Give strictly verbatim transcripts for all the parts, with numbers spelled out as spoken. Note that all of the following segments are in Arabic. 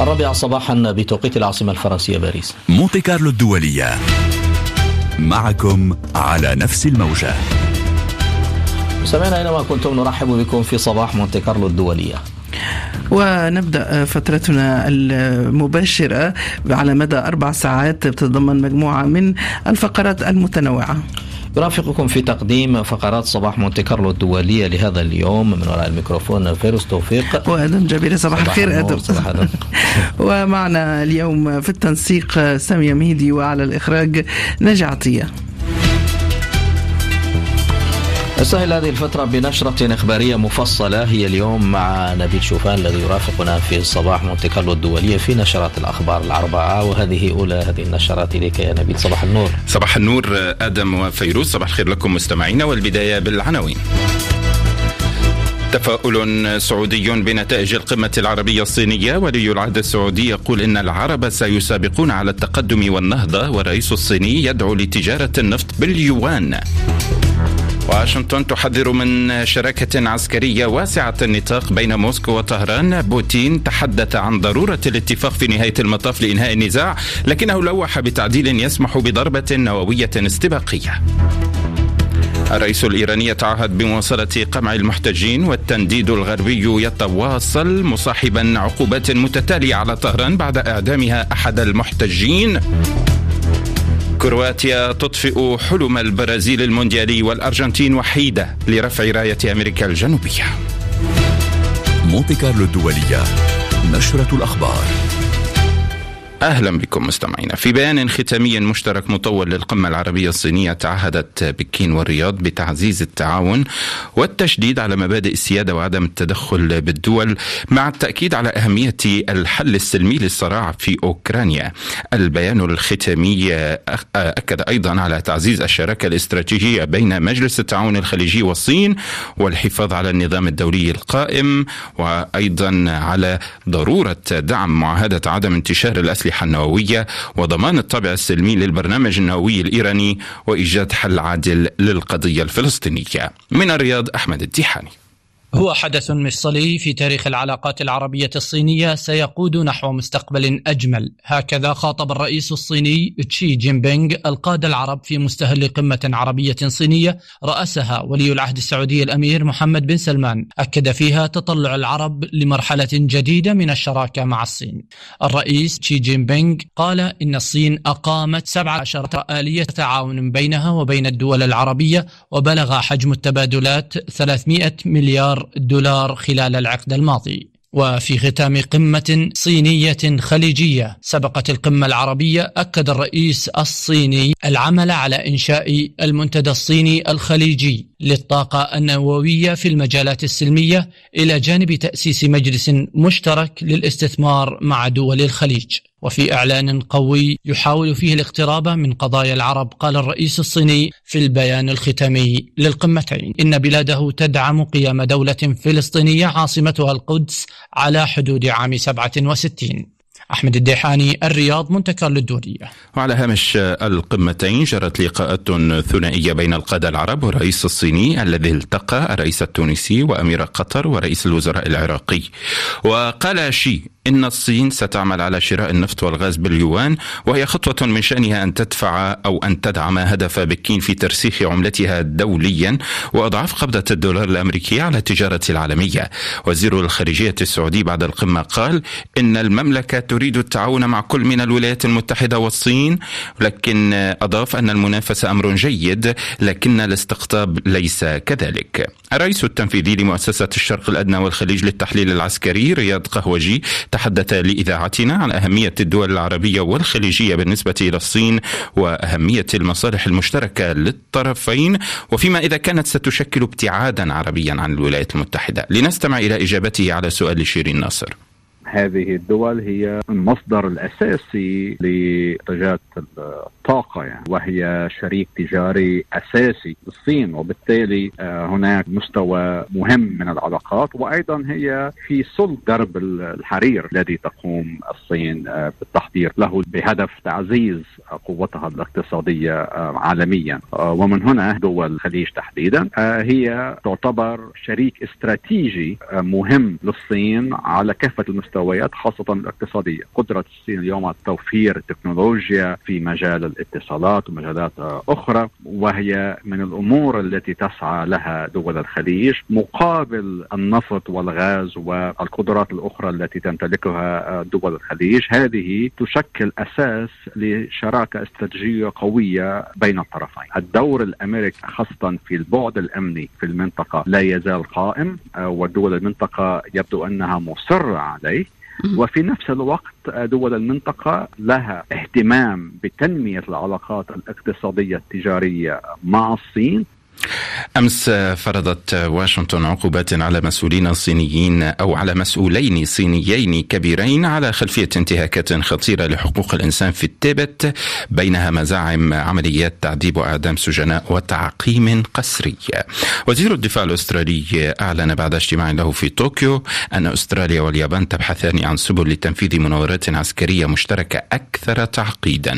الرابعة صباحا بتوقيت العاصمة الفرنسية باريس. مونتي كارلو الدولية معكم على نفس الموجة. سمعنا أينما كنتم، نرحب بكم في صباح مونتي كارلو الدولية، ونبدأ فترتنا المباشرة على مدى أربع ساعات بتتضمن مجموعة من الفقرات المتنوعة. يرافقكم في تقديم فقرات صباح مونتي كارلو الدولية لهذا اليوم من وراء الميكروفون فيروز توفيق وأدم جابر. صباح الخير أدم. ومعنا اليوم في التنسيق سامية مهدي، وعلى الإخراج نجا عطية. نستهل هذه الفترة بنشرة إخبارية مفصلة هي اليوم مع نبيل شوفان الذي يرافقنا في صباح مونتي كارلو الدولية في نشرات الأخبار الأربعة، وهذه أولى هذه النشرات إليك يا نبيل. صباح النور. صباح النور آدم وفيروز، صباح الخير لكم مستمعينا، والبداية بالعناوين. تفاؤل سعودي بنتائج القمة العربية الصينية، ولي العهد السعودي يقول إن العرب سيسابقون على التقدم والنهضة، والرئيس الصيني يدعو لتجارة النفط باليوان. واشنطن تحذر من شراكة عسكرية واسعة النطاق بين موسكو وطهران. بوتين تحدث عن ضرورة الاتفاق في نهاية المطاف لإنهاء النزاع، لكنه لوح بتعديل يسمح بضربة نووية استباقية. الرئيس الإيراني يتعهد بمواصلة قمع المحتجين، والتنديد الغربي يتواصل مصاحبا عقوبات متتالية على طهران بعد إعدامها أحد المحتجين. كرواتيا تطفئ حلم البرازيل المونديالي، والأرجنتين وحيدة لرفع راية أمريكا الجنوبية. مونتي كارلو الدولية، نشرة الأخبار. أهلا بكم مستمعينا. في بيان ختامي مشترك مطول للقمة العربية الصينية، تعهدت بكين والرياض بتعزيز التعاون والتشديد على مبادئ السيادة وعدم التدخل بالدول، مع التأكيد على أهمية الحل السلمي للصراع في أوكرانيا. البيان الختامي أكد أيضا على تعزيز الشراكة الاستراتيجية بين مجلس التعاون الخليجي والصين، والحفاظ على النظام الدولي القائم، وأيضا على ضرورة دعم معاهدة عدم انتشار الأسلحة النووية، وضمان الطابع السلمي للبرنامج النووي الإيراني، وإيجاد حل عادل للقضية الفلسطينية. من الرياض أحمد التيحاني. هو حدث مفصلي في تاريخ العلاقات العربية الصينية سيقود نحو مستقبل أجمل. هكذا خاطب الرئيس الصيني تشي جين بينغ القادة العرب في مستهل قمة عربية صينية رأسها ولي العهد السعودي الأمير محمد بن سلمان، أكد فيها تطلع العرب لمرحلة جديدة من الشراكة مع الصين. الرئيس تشي جين بينغ قال إن الصين أقامت سبعة عشر آلية تعاون بينها وبين الدول العربية، وبلغ حجم التبادلات ثلاثمائة مليار دولار خلال العقد الماضي. وفي ختام قمة صينية خليجية سبقت القمة العربية، أكد الرئيس الصيني العمل على إنشاء المنتدى الصيني الخليجي للطاقة النووية في المجالات السلمية، إلى جانب تأسيس مجلس مشترك للاستثمار مع دول الخليج. وفي إعلان قوي يحاول فيه الاقتراب من قضايا العرب، قال الرئيس الصيني في البيان الختامي للقمتين إن بلاده تدعم قيام دولة فلسطينية عاصمتها القدس على حدود عام سبعة وستين. أحمد الديحاني، الرياض، مونتي كارلو الدولية. وعلى هامش القمتين جرت لقاءات ثنائية بين القادة العرب والرئيس الصيني، الذي التقى الرئيس التونسي وأمير قطر ورئيس الوزراء العراقي. وقال شي إن الصين ستعمل على شراء النفط والغاز باليوان، وهي خطوة من شأنها أن تدفع أو أن تدعم هدف بكين في ترسيخ عملتها دوليا وأضعاف قبضة الدولار الأمريكي على التجارة العالمية. وزير الخارجية السعودي بعد القمة قال إن المملكة تريد التعاون مع كل من الولايات المتحدة والصين، لكن أضاف أن المنافسة أمر جيد، لكن الاستقطاب ليس كذلك. الرئيس التنفيذي لمؤسسة الشرق الأدنى والخليج للتحليل العسكري رياض قهوجي تحدث لإذاعتنا عن أهمية الدول العربية والخليجية بالنسبة إلى الصين، وأهمية المصالح المشتركة للطرفين، وفيما إذا كانت ستشكل ابتعادا عربيا عن الولايات المتحدة. لنستمع إلى إجابته على سؤال شيرين ناصر. هذه الدول هي المصدر الأساسي لمنتجات الطاقة يعني، وهي شريك تجاري أساسي للصين، وبالتالي هناك مستوى مهم من العلاقات. وأيضا هي في صلب درب الحرير الذي تقوم الصين بالتحضير له بهدف تعزيز قوتها الاقتصادية عالميا. ومن هنا دول الخليج تحديدا هي تعتبر شريك استراتيجي مهم للصين على كافة المستويات، خاصة الاقتصادية. قدرة الصين اليوم على توفير التكنولوجيا في مجال الاتصالات ومجالات أخرى، وهي من الأمور التي تسعى لها دول الخليج مقابل النفط والغاز والقدرات الأخرى التي تمتلكها دول الخليج. هذه تشكل أساس لشراكة استراتيجية قوية بين الطرفين. الدور الأمريكي خاصة في البعد الأمني في المنطقة لا يزال قائم، ودول المنطقة يبدو أنها مصرة عليه. وفي نفس الوقت دول المنطقة لها اهتمام بتنمية العلاقات الاقتصادية التجارية مع الصين. أمس فرضت واشنطن عقوبات على مسؤولين صينيين أو على مسؤولين صينيين كبيرين على خلفية انتهاكات خطيرة لحقوق الإنسان في التبت، بينها مزاعم عمليات تعذيب وإعدام سجناء وتعقيم قسري. وزير الدفاع الأسترالي أعلن بعد اجتماع له في طوكيو أن أستراليا واليابان تبحثان عن سبل لتنفيذ مناورات عسكرية مشتركة أكثر تعقيدا.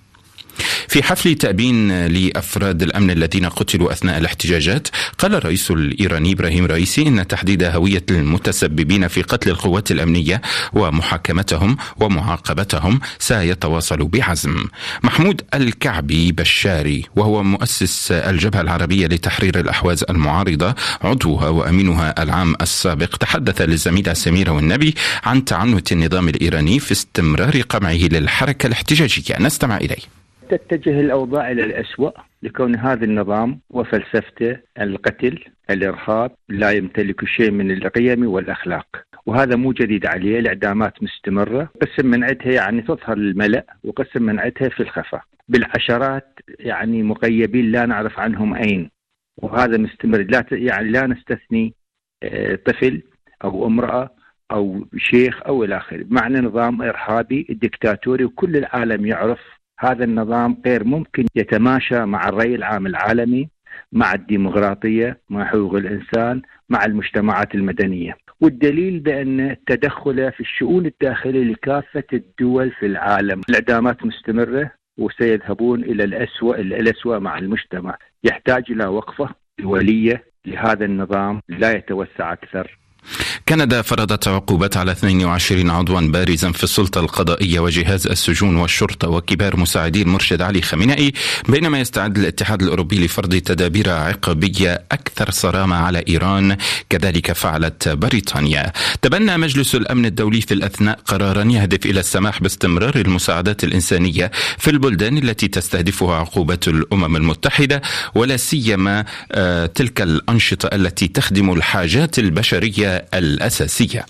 في حفل تأبين لأفراد الأمن الذين قتلوا أثناء الاحتجاجات، قال الرئيس الإيراني إبراهيم رئيسي إن تحديد هوية المتسببين في قتل القوات الأمنية ومحاكمتهم ومعاقبتهم سيتواصل بعزم. محمود الكعبي بشاري، وهو مؤسس الجبهة العربية لتحرير الأحواز المعارضة عضوها وأمينها العام السابق، تحدث للزميلة سميرة والنبي عن تعنت النظام الإيراني في استمرار قمعه للحركة الاحتجاجية. نستمع إليه. تتجه الأوضاع إلى الأسوأ لكون هذا النظام وفلسفته القتل الإرهاب لا يمتلك شيء من القيم والأخلاق، وهذا مو جديد عليه. الإعدامات مستمرة، قسم من عدها يعني تظهر للملأ، وقسم من عدها في الخفاء، بالعشرات يعني مغيبين لا نعرف عنهم أين، وهذا مستمر. لا يعني لا نستثني طفل أو امرأة أو شيخ أو إلى آخره. معنى نظام إرهابي ديكتاتوري، وكل العالم يعرف هذا النظام غير ممكن يتماشى مع الرأي العام العالمي، مع الديمقراطية، مع حقوق الإنسان، مع المجتمعات المدنية. والدليل بأن تدخله في الشؤون الداخلية لكافة الدول في العالم. الإعدامات مستمرة وسيذهبون إلى الأسوأ الأسوأ مع المجتمع. يحتاج إلى وقفة دولية لهذا النظام لا يتوسع أكثر. كندا فرضت عقوبات على اثنين وعشرين عضوا بارزا في السلطة القضائية وجهاز السجون والشرطة وكبار مساعدي المرشد علي خامنئي، بينما يستعد الاتحاد الأوروبي لفرض تدابير عقابية أكثر صرامة على إيران. كذلك فعلت بريطانيا. تبنى مجلس الأمن الدولي في الأثناء قرارا يهدف إلى السماح باستمرار المساعدات الإنسانية في البلدان التي تستهدفها عقوبات الأمم المتحدة، ولا سيما آه تلك الأنشطة التي تخدم الحاجات البشرية الأساسية.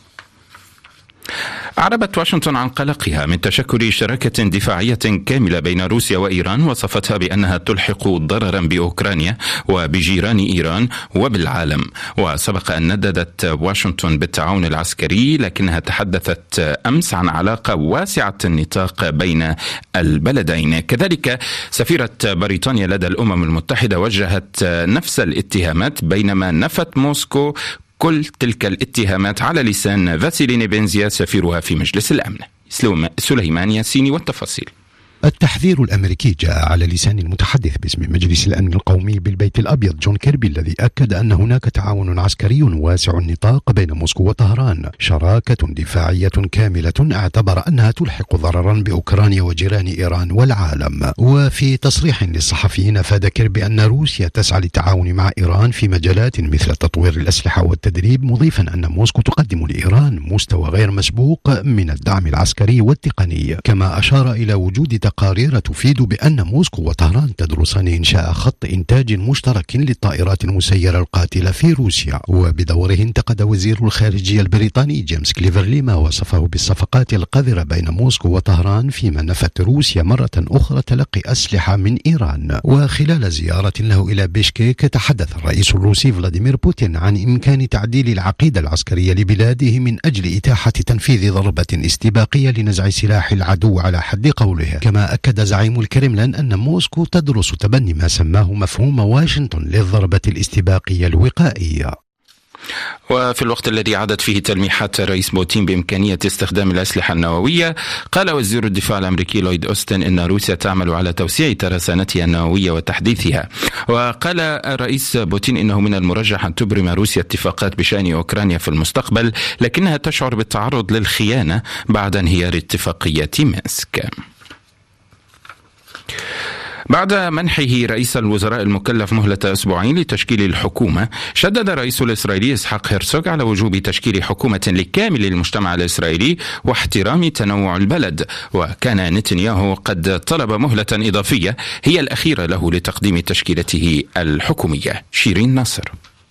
أعربت واشنطن عن قلقها من تشكل شراكة دفاعية كاملة بين روسيا وإيران، وصفتها بأنها تلحق ضررا بأوكرانيا وبجيران إيران وبالعالم. وسبق أن نددت واشنطن بالتعاون العسكري، لكنها تحدثت أمس عن علاقة واسعة النطاق بين البلدين. كذلك سفيرة بريطانيا لدى الأمم المتحدة وجهت نفس الاتهامات، بينما نفت موسكو كل تلك الاتهامات على لسان فاسيلي نيبنزيا سفيرها في مجلس الأمن. سليمان ياسيني والتفاصيل. التحذير الأمريكي جاء على لسان المتحدث باسم مجلس الأمن القومي بالبيت الأبيض جون كيربي، الذي أكد أن هناك تعاون عسكري واسع النطاق بين موسكو وطهران، شراكة دفاعية كاملة اعتبر أنها تلحق ضررا بأوكرانيا وجيران إيران والعالم. وفي تصريح للصحفيين أفاد كيربي أن روسيا تسعى للتعاون مع إيران في مجالات مثل تطوير الأسلحة والتدريب، مضيفا أن موسكو تقدم لإيران مستوى غير مسبوق من الدعم العسكري والتقني. كما أشار إلى وجود تقارير تفيد بأن موسكو وطهران تدرسان إنشاء خط إنتاج مشترك للطائرات المسيرة القاتلة في روسيا. وبدوره انتقد وزير الخارجية البريطاني جيمس كليفرلي ما وصفه بالصفقات القذرة بين موسكو وطهران، فيما نفت روسيا مرة أخرى تلقي أسلحة من إيران. وخلال زيارة له إلى بيشكيك، تحدث الرئيس الروسي فلاديمير بوتين عن إمكان تعديل العقيدة العسكرية لبلاده من أجل إتاحة تنفيذ ضربة استباقية لنزع سلاح العدو على حد قوله. كما كما أكد زعيم الكرملين أن موسكو تدرس تبني ما سماه مفهوم واشنطن للضربة الاستباقية الوقائية. وفي الوقت الذي عادت فيه تلميحات الرئيس بوتين بإمكانية استخدام الأسلحة النووية، قال وزير الدفاع الأمريكي لويد أوستن إن روسيا تعمل على توسيع ترسانتها النووية وتحديثها. وقال الرئيس بوتين إنه من المرجح أن تبرم روسيا اتفاقات بشأن أوكرانيا في المستقبل، لكنها تشعر بالتعرض للخيانة بعد انهيار اتفاقية مينسك. بعد منحه رئيس الوزراء المكلف مهلة أسبوعين لتشكيل الحكومة، شدد الرئيس الإسرائيلي إسحاق هيرتزوغ على وجوب تشكيل حكومة لكامل المجتمع الإسرائيلي واحترام تنوع البلد. وكان نتنياهو قد طلب مهلة إضافية هي الأخيرة له لتقديم تشكيلته الحكومية. شيرين ناصر.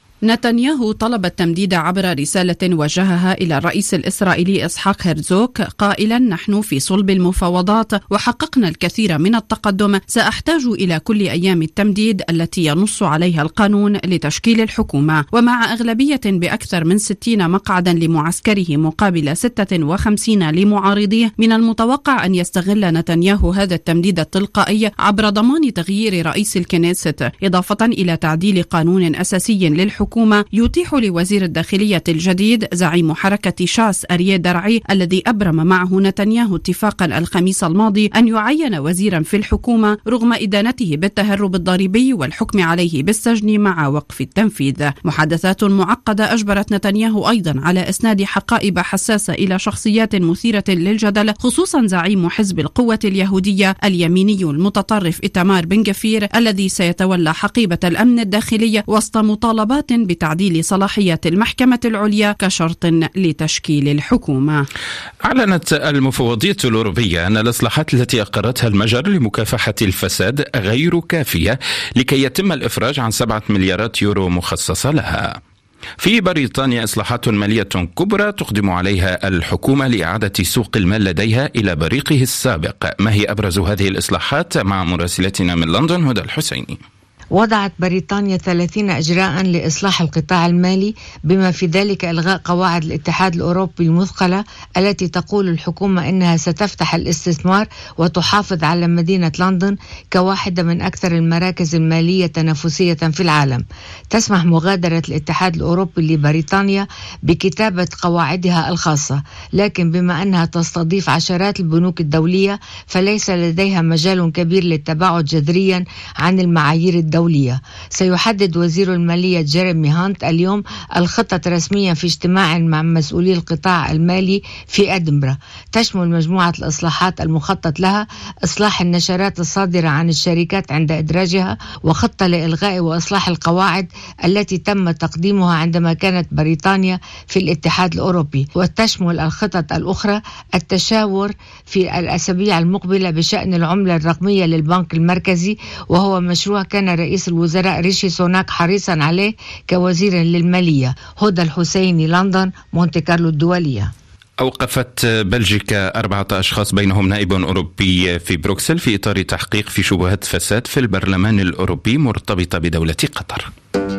نتنياهو طلب التمديد عبر رسالة وجهها إلى الرئيس الإسرائيلي إسحاق هيرتزوغ قائلا: نحن في صلب المفاوضات وحققنا الكثير من التقدم، سأحتاج إلى كل أيام التمديد التي ينص عليها القانون لتشكيل الحكومة. ومع أغلبية بأكثر من ستين مقعدا لمعسكره مقابل ستة وخمسين لمعارضيه، من المتوقع أن يستغل نتنياهو هذا التمديد التلقائي عبر ضمان تغيير رئيس الكنيست، إضافة إلى تعديل قانون أساسي للحكومة الحكومة يتيح لوزير الداخلية الجديد زعيم حركة شاس أريي درعي الذي أبرم معه نتنياهو اتفاقا الخميس الماضي أن يعين وزيرا في الحكومة رغم إدانته بالتهرب الضريبي والحكم عليه بالسجن مع وقف التنفيذ. محادثات معقدة أجبرت نتنياهو أيضا على إسناد حقائب حساسة إلى شخصيات مثيرة للجدل، خصوصا زعيم حزب القوة اليهودية اليميني المتطرف إيتمار بن غفير الذي سيتولى حقيبة الأمن الداخلي وسط مطالبات بتعديل صلاحيات المحكمة العليا كشرط لتشكيل الحكومة. أعلنت المفوضية الأوروبية أن الإصلاحات التي أقرتها المجر لمكافحة الفساد غير كافية لكي يتم الإفراج عن سبعة مليارات يورو مخصصة لها. في بريطانيا إصلاحات مالية كبرى تقدم عليها الحكومة لإعادة سوق المال لديها إلى بريقه السابق. ما هي أبرز هذه الإصلاحات؟ مع مراسلتنا من لندن هدى الحسيني. وضعت بريطانيا ثلاثين إجراء لإصلاح القطاع المالي، بما في ذلك إلغاء قواعد الاتحاد الأوروبي المثقلة التي تقول الحكومة إنها ستفتح الاستثمار وتحافظ على مدينة لندن كواحدة من أكثر المراكز المالية تنافسية في العالم. تسمح مغادرة الاتحاد الأوروبي لبريطانيا بكتابة قواعدها الخاصة، لكن بما أنها تستضيف عشرات البنوك الدولية فليس لديها مجال كبير للتباعد جذريا عن المعايير الدولية. دولية. سيحدد وزير المالية جيريمي هانت اليوم الخطة رسميا في اجتماع مع مسؤولي القطاع المالي في أدنبرا. تشمل مجموعة الإصلاحات المخطط لها إصلاح النشرات الصادرة عن الشركات عند إدراجها، وخطة لإلغاء وإصلاح القواعد التي تم تقديمها عندما كانت بريطانيا في الاتحاد الأوروبي. وتشمل الخطط الأخرى التشاور في الأسابيع المقبلة بشأن العملة الرقمية للبنك المركزي، وهو مشروع كان رئيس الوزراء ريشي سوناك حريصا عليه كوزير للمالية. هدى الحسيني، لندن، مونتي كارلو الدولية. أوقفت بلجيكا أربعة أشخاص بينهم نائب أوروبي في بروكسل في إطار تحقيق في شبهات فساد في البرلمان الأوروبي مرتبطة بدولة قطر.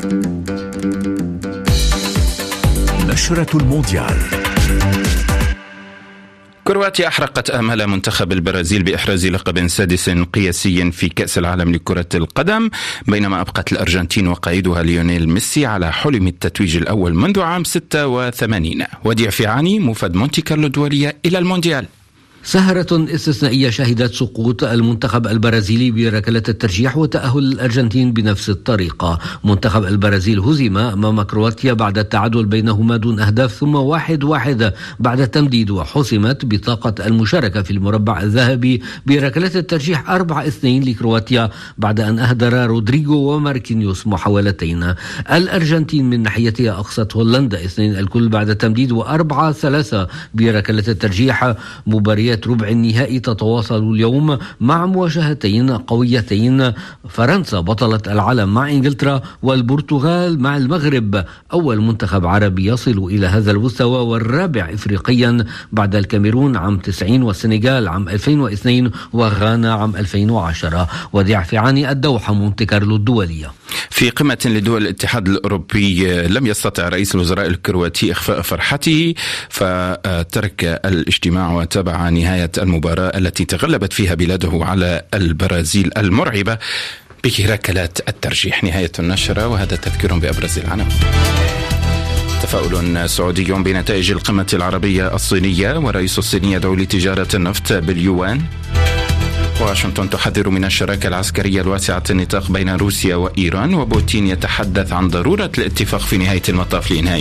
نشرة المونديال. كرواتيا أحرقت آمال منتخب البرازيل بإحراز لقب سادس قياسي في كأس العالم لكرة القدم، بينما أبقت الأرجنتين وقائدها ليونيل ميسي على حلم التتويج الأول منذ عام ستة وثمانين. وديع فيعاني، موفد مونتي كارلو الدولية، إلى المونديال. سهرة استثنائية شهدت سقوط المنتخب البرازيلي بركلة الترجيح وتأهل الأرجنتين بنفس الطريقة. منتخب البرازيل هزم أمام كرواتيا بعد التعادل بينهما دون أهداف، ثم واحد واحد بعد التمديد، وحسمت بطاقة المشاركة في المربع الذهبي بركلة الترجيح أربعة اثنين لكرواتيا بعد أن أهدر رودريغو وماركينيوس محاولتين. الأرجنتين من ناحيتها أقصت هولندا اثنين الكل بعد التمديد وأربعة ثلاثة بركلة الترجيح. مباريات ربع النهائي تتواصل اليوم مع مواجهتين قويتين، فرنسا بطلة العالم مع إنجلترا، والبرتغال مع المغرب، أول منتخب عربي يصل إلى هذا المستوى والرابع إفريقيا بعد الكاميرون عام تسعين والسنغال عام ألفين واثنين وغانا عام ألفين وعشرة. وديع فيعاني، الدوحة، مونتي كارلو الدولية. في قمة لدول الاتحاد الأوروبي لم يستطع رئيس الوزراء الكرواتي إخفاء فرحته، فترك الاجتماع وتابع نهاية المباراة التي تغلبت فيها بلاده على البرازيل المرعبة بركلات الترجيح. نهاية النشرة، وهذا تذكير بأبرز العناوين. تفاؤل سعودي بنتائج القمة العربية الصينية، ورئيس الصين يدعو لتجارة النفط باليوان. واشنطن تحذر من الشراكة العسكرية الواسعة النطاق بين روسيا وإيران، وبوتين يتحدث عن ضرورة الاتفاق في نهاية المطاف لإنهاء